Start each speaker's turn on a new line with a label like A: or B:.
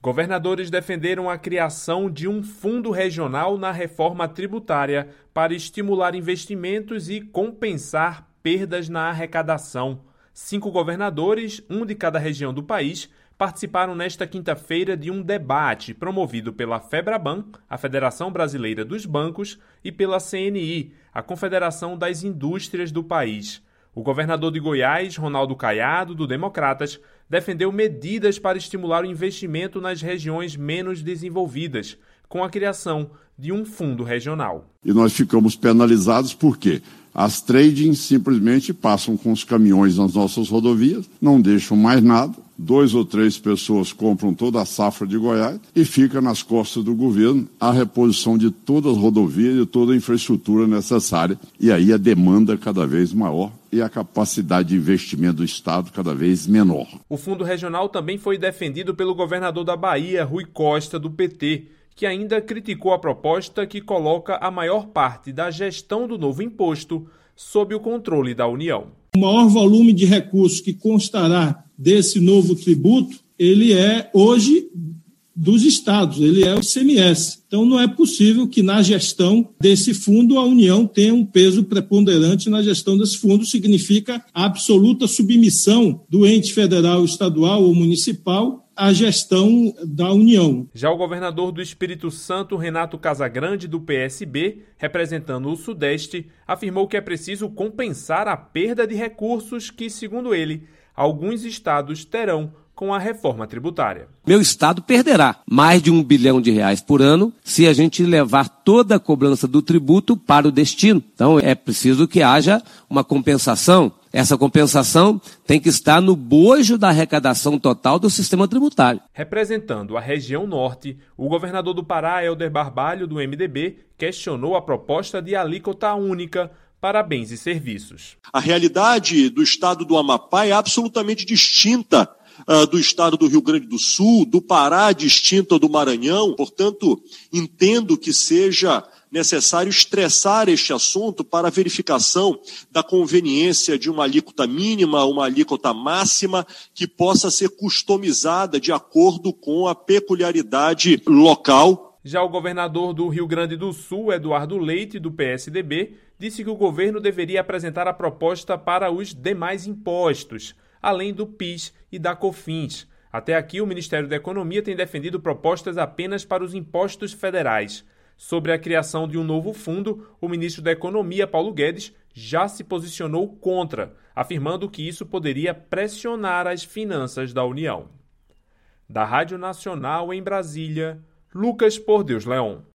A: Governadores defenderam a criação de um fundo regional na reforma tributária para estimular investimentos e compensar perdas na arrecadação. 5 governadores, um de cada região do país, participaram nesta quinta-feira de um debate promovido pela FEBRABAN, a Federação Brasileira dos Bancos, e pela CNI, a Confederação das Indústrias do país. O governador de Goiás, Ronaldo Caiado, do Democratas, defendeu medidas para estimular o investimento nas regiões menos desenvolvidas, com a criação de um fundo regional.
B: E nós ficamos penalizados porque as tradings simplesmente passam com os caminhões nas nossas rodovias, não deixam mais nada, 2 ou 3 pessoas compram toda a safra de Goiás e fica nas costas do governo a reposição de todas as rodovias e toda a infraestrutura necessária. E aí a demanda cada vez maior e a capacidade de investimento do Estado cada vez menor.
A: O fundo regional também foi defendido pelo governador da Bahia, Rui Costa, do PT, que ainda criticou a proposta que coloca a maior parte da gestão do novo imposto sob o controle da União.
C: O maior volume de recursos que constará desse novo tributo, ele é hoje dos estados, ele é o ICMS. Então não é possível que na gestão desse fundo a União tenha um peso preponderante na gestão desse fundo, significa a absoluta submissão do ente federal, estadual ou municipal à gestão da União.
A: Já o governador do Espírito Santo, Renato Casagrande, do PSB, representando o Sudeste, afirmou que é preciso compensar a perda de recursos que, segundo ele, alguns estados terão com a reforma tributária.
D: Meu estado perderá mais de R$1 bilhão por ano se a gente levar toda a cobrança do tributo para o destino. Então é preciso que haja uma compensação. Essa compensação tem que estar no bojo da arrecadação total do sistema tributário.
A: Representando a região norte, o governador do Pará, Helder Barbalho, do MDB, questionou a proposta de alíquota única para bens e serviços.
E: A realidade do estado do Amapá é absolutamente distinta do estado do Rio Grande do Sul, do Pará, distinta do Maranhão. Portanto, entendo que seja necessário estressar este assunto para a verificação da conveniência de uma alíquota mínima, uma alíquota máxima, que possa ser customizada de acordo com a peculiaridade local.
A: Já o governador do Rio Grande do Sul, Eduardo Leite, do PSDB, disse que o governo deveria apresentar a proposta para os demais impostos, além do PIS e da COFINS. Até aqui, o Ministério da Economia tem defendido propostas apenas para os impostos federais. Sobre a criação de um novo fundo, o ministro da Economia, Paulo Guedes, já se posicionou contra, afirmando que isso poderia pressionar as finanças da União. Da Rádio Nacional em Brasília, Lucas Por Deus Leon.